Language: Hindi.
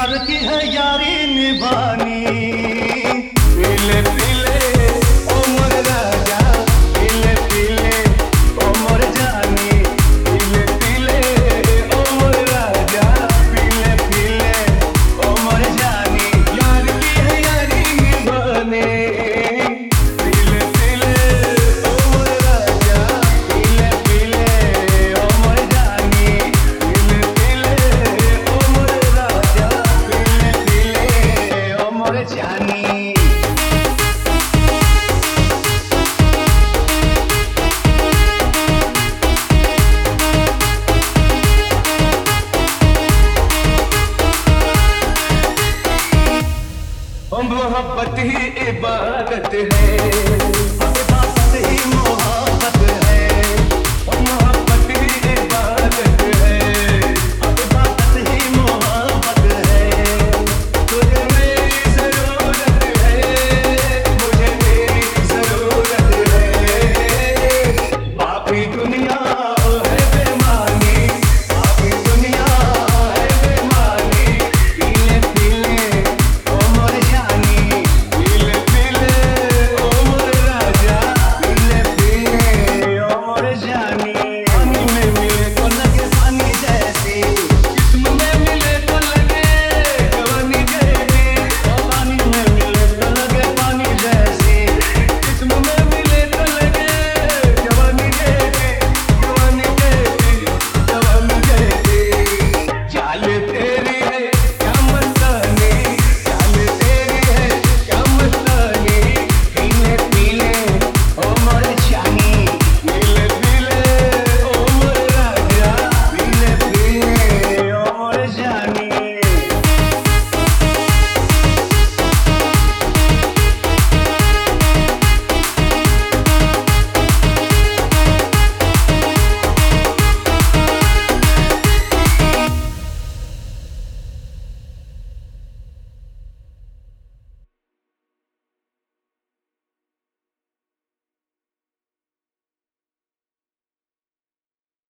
प्यार की है यारी निभानी। पीले पीले ओ मोर राजा, पीले पीले ओ मोर जानी, पीले पीले ओ मोर राजा, पीले पीले ओ मोर जानी। यार की है यारी निभानी। पीले पीले ओ मोर राजा, पीले पीले ओ मोर जानी, पीले पीले ओ मोर राजा, पीले पीले ओ मोर जानी। मोहब्बत ही इबादत है।